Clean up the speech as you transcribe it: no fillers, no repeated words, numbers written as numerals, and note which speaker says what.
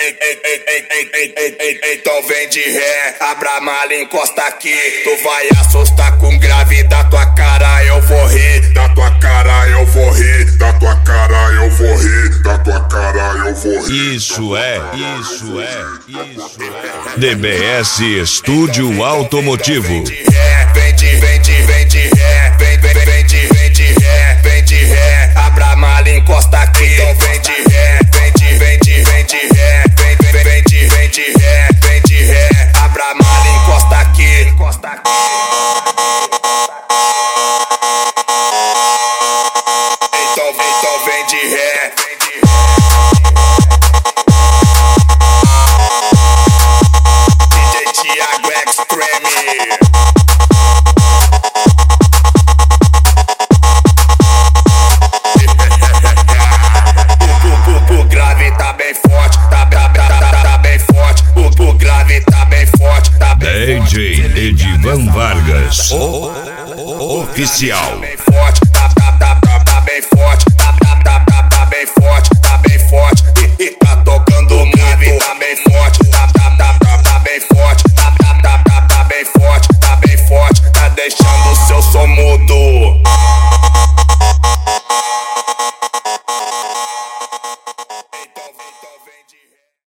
Speaker 1: Então vem de ré, abra a mala, encosta aqui. Tu vai assustar com grave, da tua cara eu vou rir. Da tua cara eu vou rir, da tua cara eu vou rir, da tua cara eu vou rir.
Speaker 2: Isso é. DBS Estúdio Automotivo.
Speaker 1: Vem de ré, vem de ré, vem de ré, abra a mala, encosta aqui. Então vem de ré, vem de ré, vem de ré, abra a mala, encosta aqui. Então vem de ré. DJ Thiago Extreme. O grave tá bem forte, tá bem forte. O grave tá bem forte, tá bem forte.
Speaker 2: DJ Edivan Vargas, oficial.
Speaker 1: Bem forte, tá bem forte, tá bem forte, tá bem forte. E tá tocando o grave, tá bem forte, tá bem forte, tá bem forte, tá bem forte, tá deixando o seu som mudo.